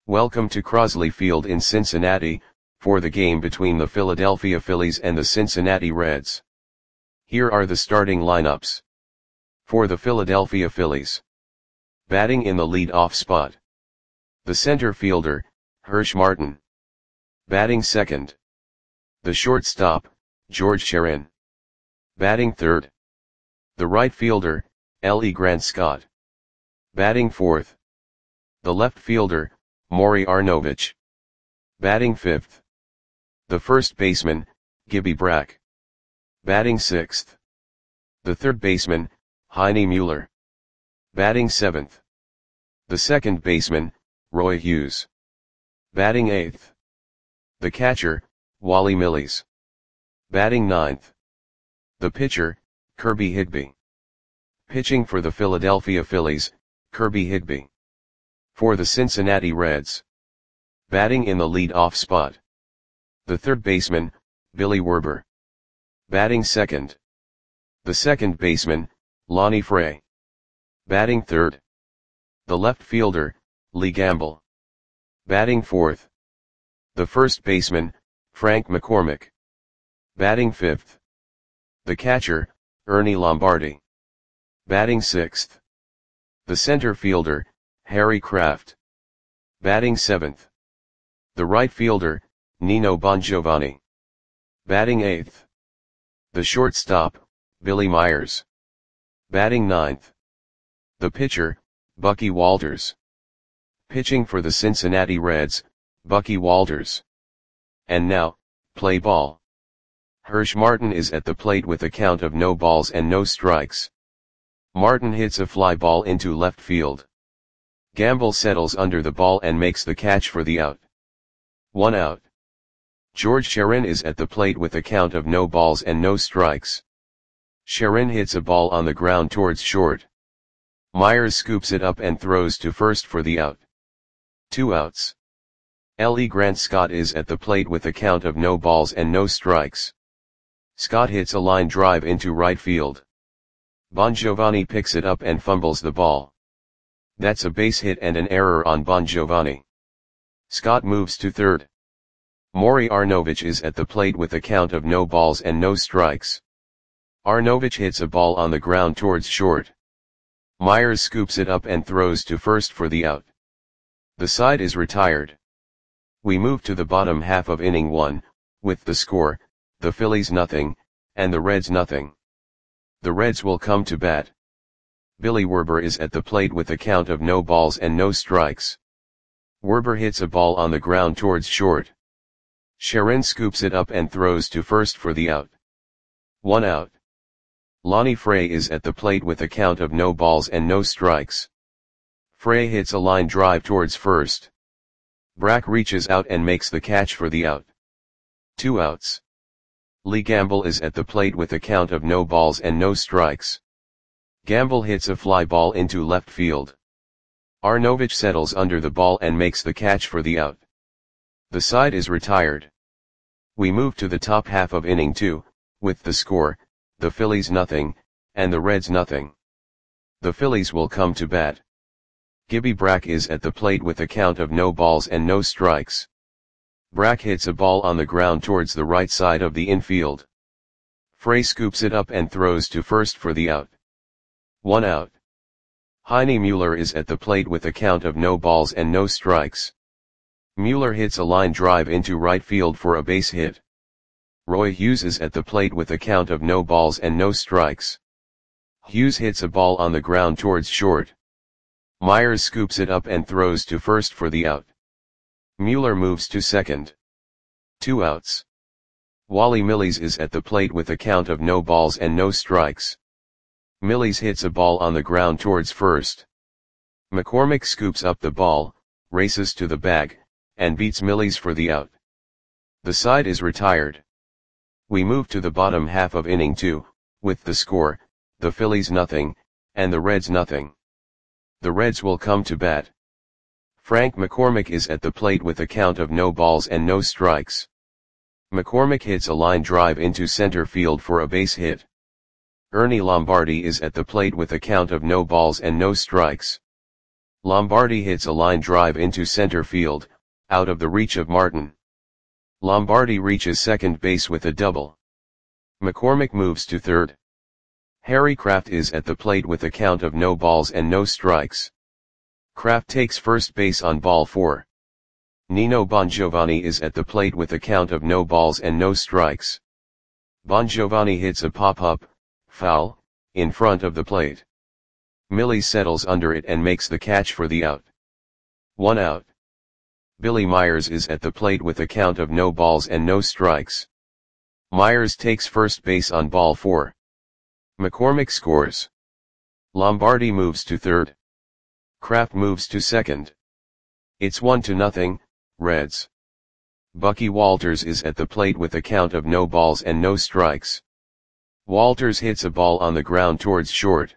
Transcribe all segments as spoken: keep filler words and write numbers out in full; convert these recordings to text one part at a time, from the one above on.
Welcome to Crosley Field in Cincinnati, for the game between the Philadelphia Phillies and the Cincinnati Reds. Here are the starting lineups. For the Philadelphia Phillies. Batting in the lead-off spot. The center fielder, Hirsch Martin. Batting second. The shortstop, George Sherin. Batting third. The right fielder, L E Grant Scott. Batting fourth. The left fielder, Maury Arnovich. Batting fifth. The first baseman, Gibby Brack. Batting sixth. The third baseman, Heine Mueller. Batting seventh. The second baseman, Roy Hughes. Batting eighth. The catcher, Wally Mills. Batting ninth. The pitcher, Kirby Higbee. Pitching for the Philadelphia Phillies, Kirby Higbee. For the Cincinnati Reds. Batting in the lead-off spot. The third baseman, Billy Werber. Batting second. The second baseman, Lonnie Frey. Batting third. The left fielder, Lee Gamble. Batting fourth. The first baseman, Frank McCormick. Batting fifth. The catcher, Ernie Lombardi. Batting sixth. The center fielder, Harry Kraft. Batting seventh. The right fielder, Nino Bongiovanni. Batting eighth. The shortstop, Billy Myers. Batting ninth. The pitcher, Bucky Walters. Pitching for the Cincinnati Reds, Bucky Walters. And now, play ball. Hirsch Martin is at the plate with a count of no balls and no strikes. Martin hits a fly ball into left field. Gamble settles under the ball and makes the catch for the out. One out. George Sherin is at the plate with a count of no balls and no strikes. Sherin hits a ball on the ground towards short. Myers scoops it up and throws to first for the out. Two outs. L E Grant Scott is at the plate with a count of no balls and no strikes. Scott hits a line drive into right field. Bongiovanni picks it up and fumbles the ball. That's a base hit and an error on Bongiovanni. Scott moves to third. Maury Arnovich is at the plate with a count of no balls and no strikes. Arnovich hits a ball on the ground towards short. Myers scoops it up and throws to first for the out. The side is retired. We move to the bottom half of inning one, with the score, the Phillies nothing, and the Reds nothing. The Reds will come to bat. Billy Werber is at the plate with a count of no balls and no strikes. Werber hits a ball on the ground towards short. Sherin scoops it up and throws to first for the out. One out. Lonnie Frey is at the plate with a count of no balls and no strikes. Frey hits a line drive towards first. Brack reaches out and makes the catch for the out. Two outs. Lee Gamble is at the plate with a count of no balls and no strikes. Gamble hits a fly ball into left field. Arnovich settles under the ball and makes the catch for the out. The side is retired. We move to the top half of inning two, with the score, the Phillies nothing, and the Reds nothing. The Phillies will come to bat. Gibby Brack is at the plate with a count of no balls and no strikes. Brack hits a ball on the ground towards the right side of the infield. Frey scoops it up and throws to first for the out. One out. Heine Mueller is at the plate with a count of no balls and no strikes. Mueller hits a line drive into right field for a base hit. Roy Hughes is at the plate with a count of no balls and no strikes. Hughes hits a ball on the ground towards short. Myers scoops it up and throws to first for the out. Mueller moves to second. Two outs. Wally Mills is at the plate with a count of no balls and no strikes. Mills hits a ball on the ground towards first. McCormick scoops up the ball, races to the bag, and beats Mills for the out. The side is retired. We move to the bottom half of inning two, with the score, the Phillies nothing, and the Reds nothing. The Reds will come to bat. Frank McCormick is at the plate with a count of no balls and no strikes. McCormick hits a line drive into center field for a base hit. Ernie Lombardi is at the plate with a count of no balls and no strikes. Lombardi hits a line drive into center field, out of the reach of Martin. Lombardi reaches second base with a double. McCormick moves to third. Harry Kraft is at the plate with a count of no balls and no strikes. Kraft takes first base on ball four. Nino Bongiovanni is at the plate with a count of no balls and no strikes. Bongiovanni hits a pop-up, foul, in front of the plate. Millie settles under it and makes the catch for the out. One out. Billy Myers is at the plate with a count of no balls and no strikes. Myers takes first base on ball four. McCormick scores. Lombardi moves to third. Kraft moves to second. It's one to nothing, Reds. Bucky Walters is at the plate with a count of no balls and no strikes. Walters hits a ball on the ground towards short.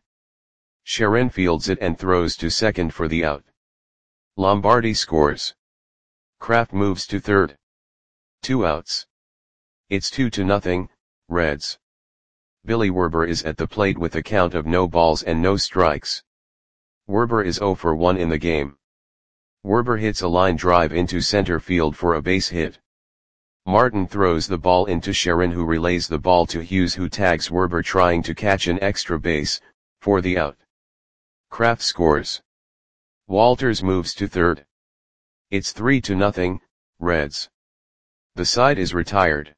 Sharon fields it and throws to second for the out. Lombardi scores. Kraft moves to third. Two outs. It's two to nothing, Reds. Billy Werber is at the plate with a count of no balls and no strikes. Werber is oh for one in the game. Werber hits a line drive into center field for a base hit. Martin throws the ball into Sharon, who relays the ball to Hughes, who tags Werber trying to catch an extra base, for the out. Kraft scores. Walters moves to third. It's three to nothing, Reds. The side is retired.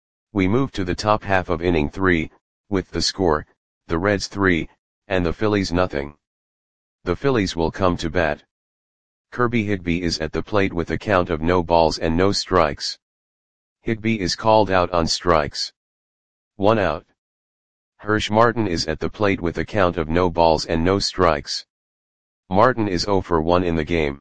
We move to the top half of inning three, with the score, the Reds three, and the Phillies nothing. The Phillies will come to bat. Kirby Higbee is at the plate with a count of no balls and no strikes. Higbee is called out on strikes. One out. Hirsch Martin is at the plate with a count of no balls and no strikes. Martin is oh for one in the game.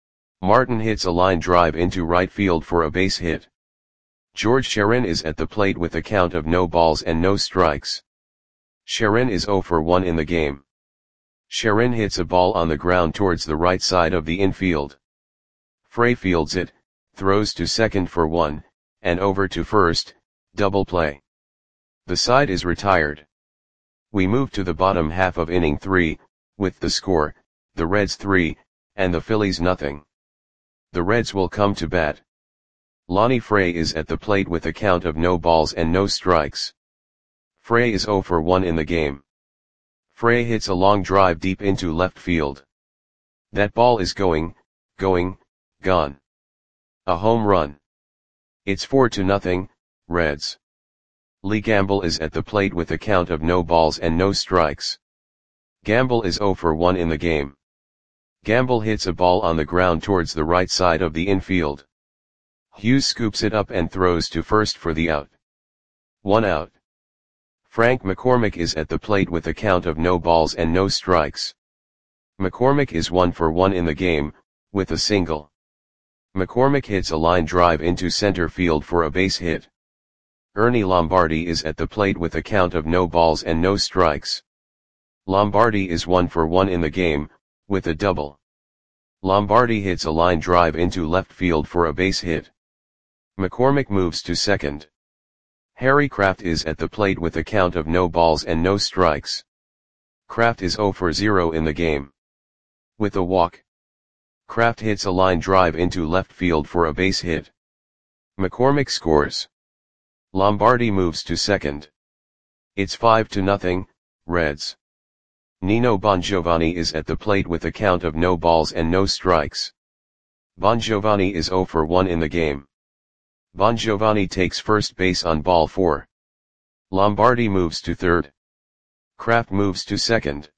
Martin hits a line drive into right field for a base hit. George Sharon is at the plate with a count of no balls and no strikes. Sharon is oh for one in the game. Sharon hits a ball on the ground towards the right side of the infield. Frey fields it, throws to second for one, and over to first, double play. The side is retired. We move to the bottom half of inning three, with the score, the Reds three, and the Phillies nothing. The Reds will come to bat. Lonnie Frey is at the plate with a count of no balls and no strikes. Frey is oh for one in the game. Frey hits a long drive deep into left field. That ball is going, going, gone. A home run. It's four to nothing, Reds. Lee Gamble is at the plate with a count of no balls and no strikes. Gamble is oh for one in the game. Gamble hits a ball on the ground towards the right side of the infield. Hughes scoops it up and throws to first for the out. One out. Frank McCormick is at the plate with a count of no balls and no strikes. McCormick is one for one in the game, with a single. McCormick hits a line drive into center field for a base hit. Ernie Lombardi is at the plate with a count of no balls and no strikes. Lombardi is one for one in the game, with a double. Lombardi hits a line drive into left field for a base hit. McCormick moves to second. Harry Kraft is at the plate with a count of no balls and no strikes. Kraft is oh for zero in the game. With a walk. Kraft hits a line drive into left field for a base hit. McCormick scores. Lombardi moves to second. It's five to nothing, Reds. Nino Bongiovanni is at the plate with a count of no balls and no strikes. Bongiovanni is oh for one in the game. Bongiovanni takes first base on ball four. Lombardi moves to third. Kraft moves to second.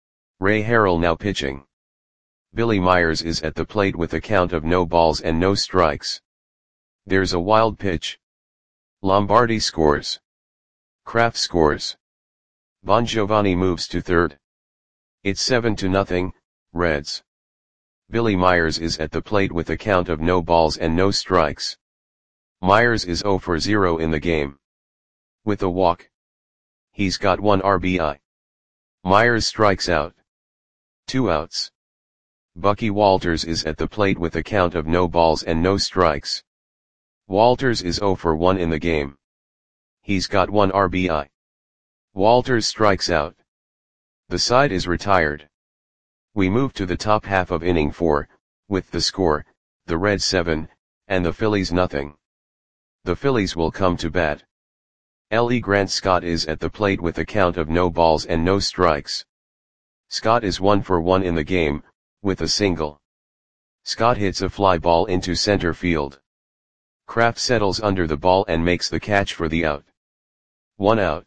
Ray Harrell now pitching. Billy Myers is at the plate with a count of no balls and no strikes. There's a wild pitch. Lombardi scores. Kraft scores. Bongiovanni moves to third. It's seven to nothing, Reds. Billy Myers is at the plate with a count of no balls and no strikes. Myers is oh for zero in the game. With a walk. He's got one R B I. Myers strikes out. Two outs. Bucky Walters is at the plate with a count of no balls and no strikes. Walters is oh for one in the game. He's got one R B I. Walters strikes out. The side is retired. We move to the top half of inning four, with the score, the Reds seven, and the Phillies nothing. The Phillies will come to bat. Lee Grant Scott is at the plate with a count of no balls and no strikes. Scott is one for one in the game, with a single. Scott hits a fly ball into center field. Kraft settles under the ball and makes the catch for the out. One out.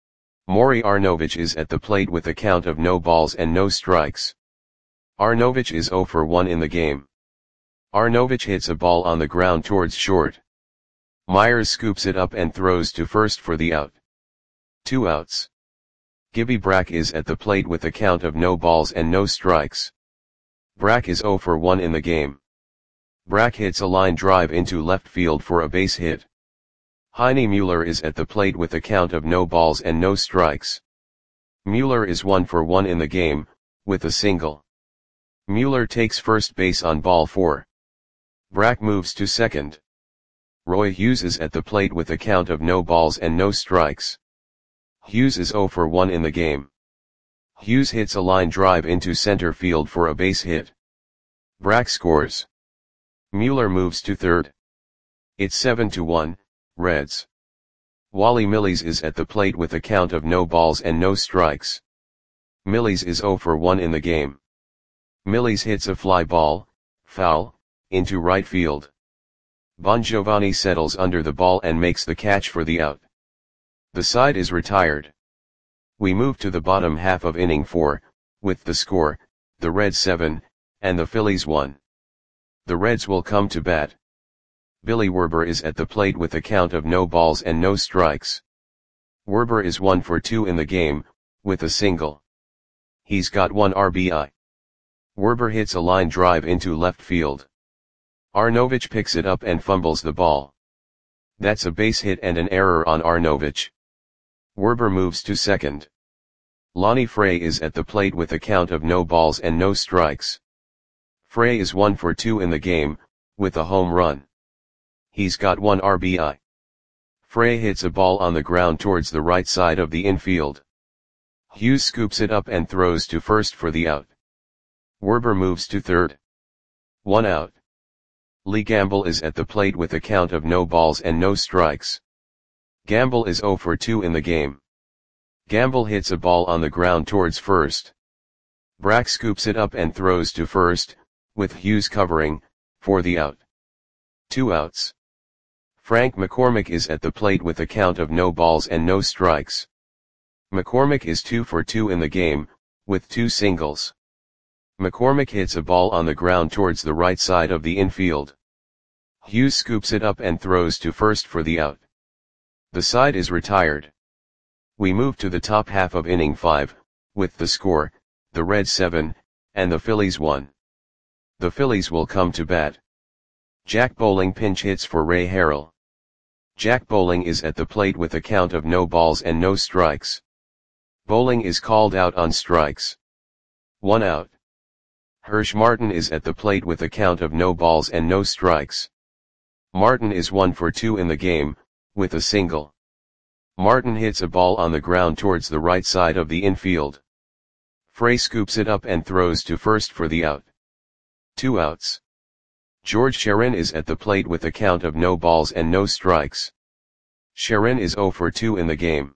Maury Arnovich is at the plate with a count of no balls and no strikes. Arnovich is zero for one in the game. Arnovich hits a ball on the ground towards short. Myers scoops it up and throws to first for the out. Two outs. Gibby Brack is at the plate with a count of no balls and no strikes. Brack is zero for one in the game. Brack hits a line drive into left field for a base hit. Heine Mueller is at the plate with a count of no balls and no strikes. Mueller is one for one in the game, with a single. Mueller takes first base on ball four. Brack moves to second. Roy Hughes is at the plate with a count of no balls and no strikes. Hughes is zero for one in the game. Hughes hits a line drive into center field for a base hit. Brack scores. Mueller moves to third. It's seven to one, Reds. Wally Milles is at the plate with a count of no balls and no strikes. Milles is zero for one in the game. Milles hits a fly ball, foul, into right field. Bongiovanni settles under the ball and makes the catch for the out. The side is retired. We move to the bottom half of inning four, with the score, the Reds seven, and the Phillies one. The Reds will come to bat. Billy Werber is at the plate with a count of no balls and no strikes. Werber is one for two in the game, with a single. He's got one R B I. Werber hits a line drive into left field. Arnovich picks it up and fumbles the ball. That's a base hit and an error on Arnovich. Werber moves to second. Lonnie Frey is at the plate with a count of no balls and no strikes. Frey is one for two in the game, with a home run. He's got one R B I. Frey hits a ball on the ground towards the right side of the infield. Hughes scoops it up and throws to first for the out. Werber moves to third. One out. Lee Gamble is at the plate with a count of no balls and no strikes. Gamble is zero for two in the game. Gamble hits a ball on the ground towards first. Brack scoops it up and throws to first, with Hughes covering, for the out. Two outs. Frank McCormick is at the plate with a count of no balls and no strikes. McCormick is two for two in the game, with two singles. McCormick hits a ball on the ground towards the right side of the infield. Hughes scoops it up and throws to first for the out. The side is retired. We move to the top half of inning five, with the score, the Reds seven, and the Phillies one. The Phillies will come to bat. Jack Bowling pinch hits for Ray Harrell. Jack Bowling is at the plate with a count of no balls and no strikes. Bowling is called out on strikes. One out. Hirsch Martin is at the plate with a count of no balls and no strikes. Martin is one for two in the game, with a single. Martin hits a ball on the ground towards the right side of the infield. Frey scoops it up and throws to first for the out. Two outs. George Sharon is at the plate with a count of no balls and no strikes. Sharon is zero for two in the game.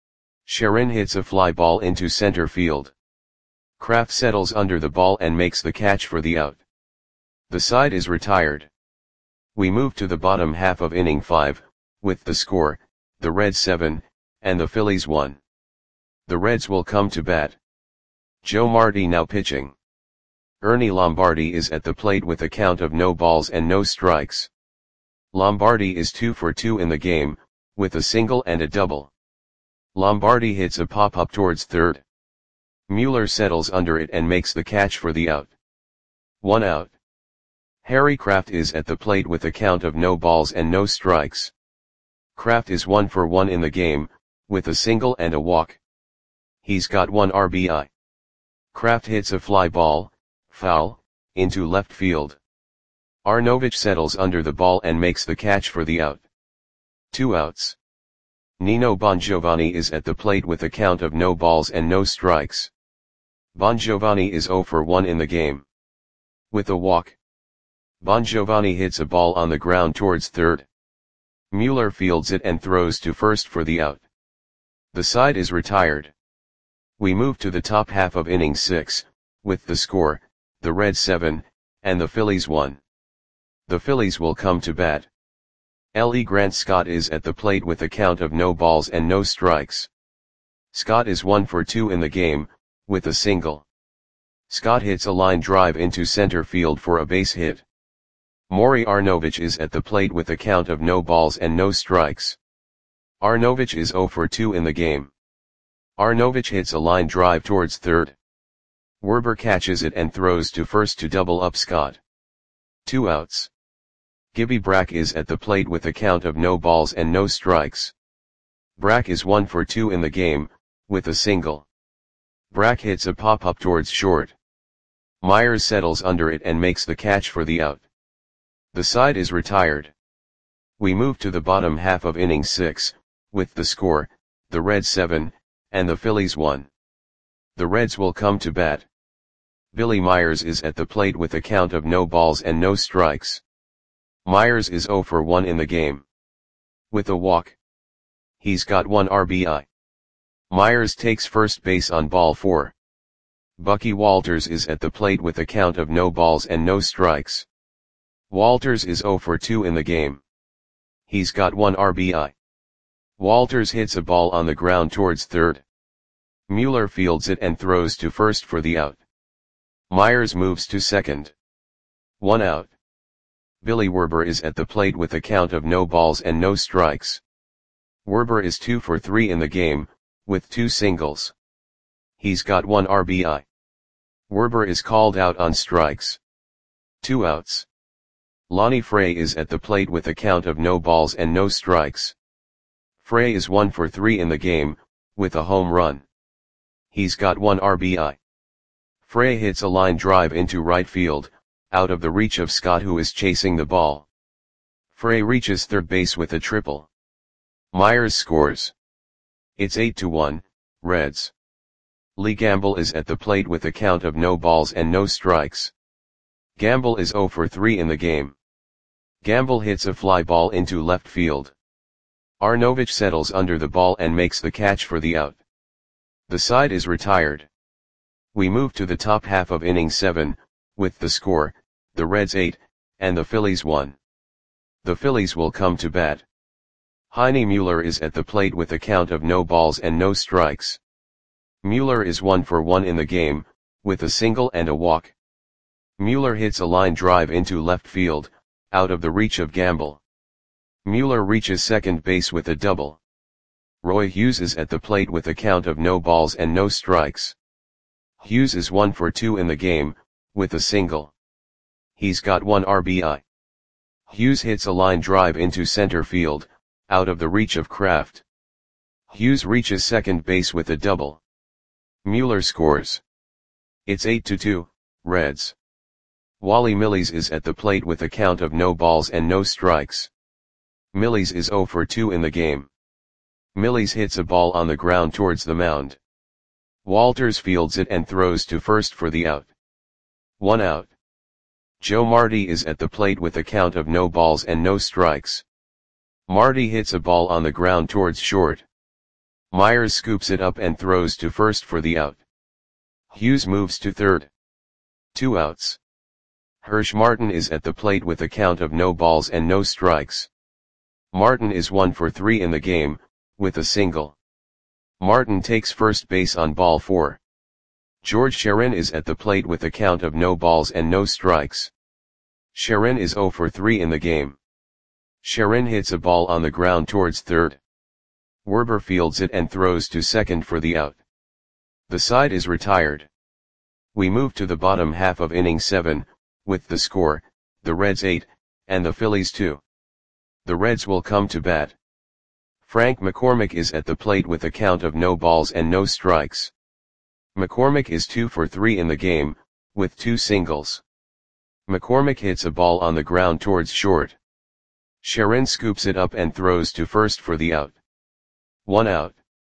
Sharon hits a fly ball into center field. Kraft settles under the ball and makes the catch for the out. The side is retired. We move to the bottom half of inning five, with the score, the Reds seven, and the Phillies one. The Reds will come to bat. Joe Marti now pitching. Ernie Lombardi is at the plate with a count of no balls and no strikes. Lombardi is two for two in the game, with a single and a double. Lombardi hits a pop-up towards third. Mueller settles under it and makes the catch for the out. One out. Harry Kraft is at the plate with a count of no balls and no strikes. Kraft is one for one in the game, with a single and a walk. He's got one R B I. Kraft hits a fly ball, foul, into left field. Arnovich settles under the ball and makes the catch for the out. Two outs. Nino Bongiovanni is at the plate with a count of no balls and no strikes. Bongiovanni is zero for one in the game. With a walk, Bongiovanni hits a ball on the ground towards third. Mueller fields it and throws to first for the out. The side is retired. We move to the top half of inning six, with the score, the Reds seven, and the Phillies one. The Phillies will come to bat. Lee Grant Scott is at the plate with a count of no balls and no strikes. Scott is one for two in the game, with a single. Scott hits a line drive into center field for a base hit. Maury Arnovich is at the plate with a count of no balls and no strikes. Arnovich is zero for two in the game. Arnovich hits a line drive towards third. Werber catches it and throws to first to double up Scott. Two outs. Gibby Brack is at the plate with a count of no balls and no strikes. Brack is one for two in the game, with a single. Brack hits a pop-up towards short. Myers settles under it and makes the catch for the out. The side is retired. We move to the bottom half of inning six, with the score, the Reds seven, and the Phillies one. The Reds will come to bat. Billy Myers is at the plate with a count of no balls and no strikes. Myers is zero for one in the game. With a walk, he's got one R B I. Myers takes first base on ball four. Bucky Walters is at the plate with a count of no balls and no strikes. Walters is zero for two in the game. He's got one R B I. Walters hits a ball on the ground towards third. Mueller fields it and throws to first for the out. Myers moves to second. One out. Billy Werber is at the plate with a count of no balls and no strikes. Werber is two for three in the game, with two singles. He's got one R B I. Werber is called out on strikes. Two outs. Lonnie Frey is at the plate with a count of no balls and no strikes. Frey is one for three in the game, with a home run. He's got one R B I. Frey hits a line drive into right field, out of the reach of Scott who is chasing the ball. Frey reaches third base with a triple. Myers scores. It's eight to one, Reds. Lee Gamble is at the plate with a count of no balls and no strikes. Gamble is zero for three in the game. Gamble hits a fly ball into left field. Arnovich settles under the ball and makes the catch for the out. The side is retired. We move to the top half of inning seven, with the score, the Reds eight, and the Phillies one. The Phillies will come to bat. Heine Mueller is at the plate with a count of no balls and no strikes. Mueller is one for one in the game, with a single and a walk. Mueller hits a line drive into left field, out of the reach of Gamble. Mueller reaches second base with a double. Roy Hughes is at the plate with a count of no balls and no strikes. Hughes is one for two in the game, with a single. He's got one R B I. Hughes hits a line drive into center field, out of the reach of Kraft. Hughes reaches second base with a double. Mueller scores. It's eight to two, Reds. Wally Milles is at the plate with a count of no balls and no strikes. Milles is zero for two in the game. Milles hits a ball on the ground towards the mound. Walters fields it and throws to first for the out. One out. Joe Marty is at the plate with a count of no balls and no strikes. Marty hits a ball on the ground towards short. Myers scoops it up and throws to first for the out. Hughes moves to third. Two outs. Hirsch Martin is at the plate with a count of no balls and no strikes. Martin is one for three in the game, with a single. Martin takes first base on ball four. George Sharon is at the plate with a count of no balls and no strikes. Sharon is zero for three in the game. Sharon hits a ball on the ground towards third. Werber fields it and throws to second for the out. The side is retired. We move to the bottom half of inning seven, with the score, the Reds eight, and the Phillies two. The Reds will come to bat. Frank McCormick is at the plate with a count of no balls and no strikes. McCormick is two for three in the game, with two singles. McCormick hits a ball on the ground towards short. Sharon scoops it up and throws to first for the out. One out.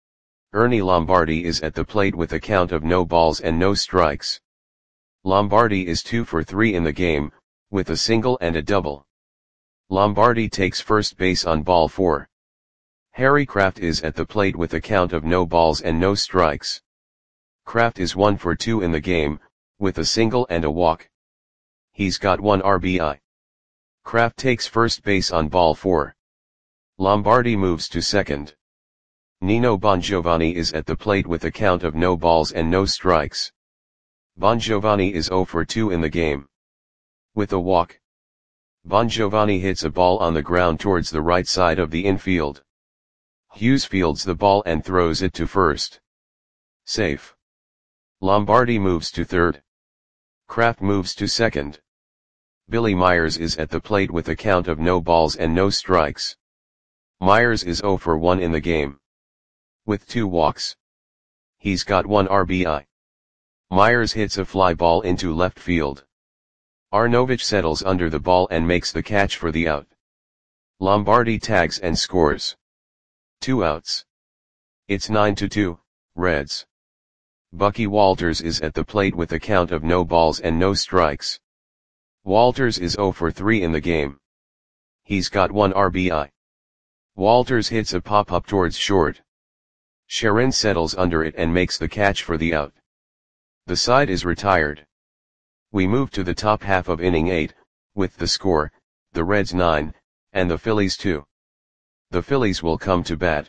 Ernie Lombardi is at the plate with a count of no balls and no strikes. Lombardi is two for three in the game, with a single and a double. Lombardi takes first base on ball four. Harry Kraft is at the plate with a count of no balls and no strikes. Kraft is one for two in the game, with a single and a walk. He's got one R B I. Kraft takes first base on ball four. Lombardi moves to second. Nino Bongiovanni is at the plate with a count of no balls and no strikes. Bongiovanni is zero for two in the game. With a walk. Bongiovanni hits a ball on the ground towards the right side of the infield. Hughes fields the ball and throws it to first. Safe. Lombardi moves to third. Kraft moves to second. Billy Myers is at the plate with a count of no balls and no strikes. Myers is zero for one in the game. With two walks. He's got one R B I. Myers hits a fly ball into left field. Arnovich settles under the ball and makes the catch for the out. Lombardi tags and scores. Two outs. It's nine to two, Reds. Bucky Walters is at the plate with a count of no balls and no strikes. Walters is zero for three in the game. He's got one R B I. Walters hits a pop-up towards short. Sharon settles under it and makes the catch for the out. The side is retired. We move to the top half of inning eight, with the score, the Reds nine, and the Phillies two. The Phillies will come to bat.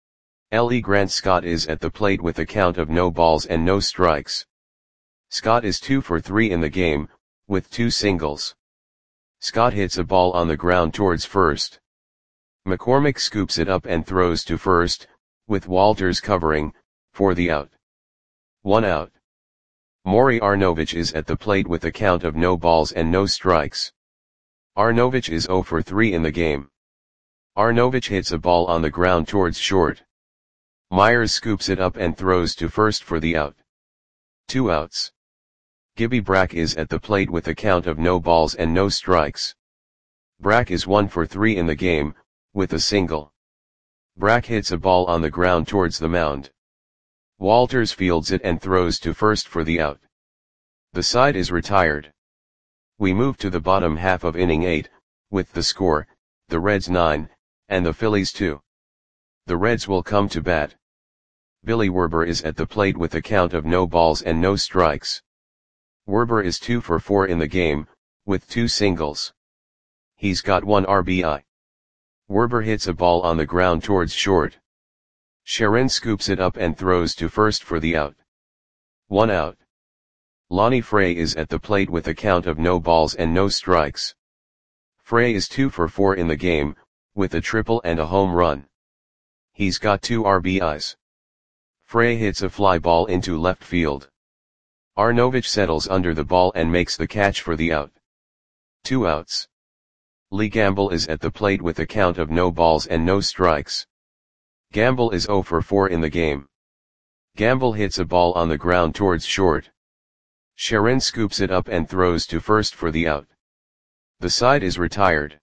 L E Grant Scott is at the plate with a count of no balls and no strikes. Scott is two for three in the game, with two singles. Scott hits a ball on the ground towards first. McCormick scoops it up and throws to first, with Walters covering, for the out. One out. Maury Arnovich is at the plate with a count of no balls and no strikes. Arnovich is zero for three in the game. Arnovich hits a ball on the ground towards short. Myers scoops it up and throws to first for the out. Two outs. Gibby Brack is at the plate with a count of no balls and no strikes. Brack is one for three in the game, with a single. Brack hits a ball on the ground towards the mound. Walters fields it and throws to first for the out. The side is retired. We move to the bottom half of inning eight, with the score, the Reds nine, and the Phillies two. The Reds will come to bat. Billy Werber is at the plate with a count of no balls and no strikes. Werber is two for four in the game, with two singles. He's got one R B I. Werber hits a ball on the ground towards short. Sharon scoops it up and throws to first for the out. One out. Lonnie Frey is at the plate with a count of no balls and no strikes. Frey is two for four in the game, with a triple and a home run. He's got two R B Is. Frey hits a fly ball into left field. Arnovich settles under the ball and makes the catch for the out. Two outs. Lee Gamble is at the plate with a count of no balls and no strikes. Gamble is zero for four in the game. Gamble hits a ball on the ground towards short. Sharon scoops it up and throws to first for the out. The side is retired.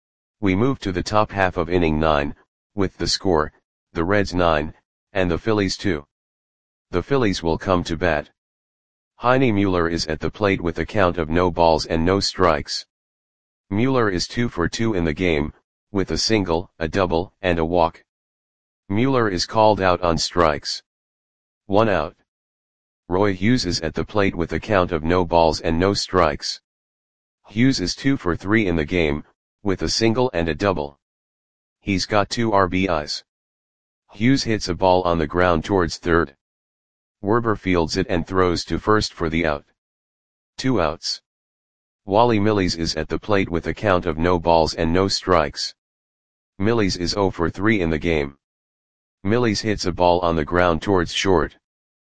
We move to the top half of inning nine, with the score, the Reds nine, and the Phillies two. The Phillies will come to bat. Heine Mueller is at the plate with a count of no balls and no strikes. Mueller is two for two in the game, with a single, a double, and a walk. Mueller is called out on strikes. One out. Roy Hughes is at the plate with a count of no balls and no strikes. Hughes is two for three in the game, with a single and a double. He's got two R B Is. Hughes hits a ball on the ground towards third. Werber fields it and throws to first for the out. Two outs. Wally Millies is at the plate with a count of no balls and no strikes. Millies is zero for three in the game. Millies hits a ball on the ground towards short.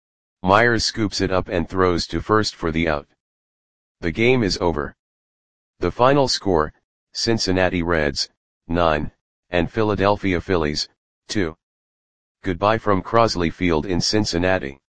Myers scoops it up and throws to first for the out. The game is over. The final score, Cincinnati Reds, nine, and Philadelphia Phillies, two. Goodbye from Crosley Field in Cincinnati.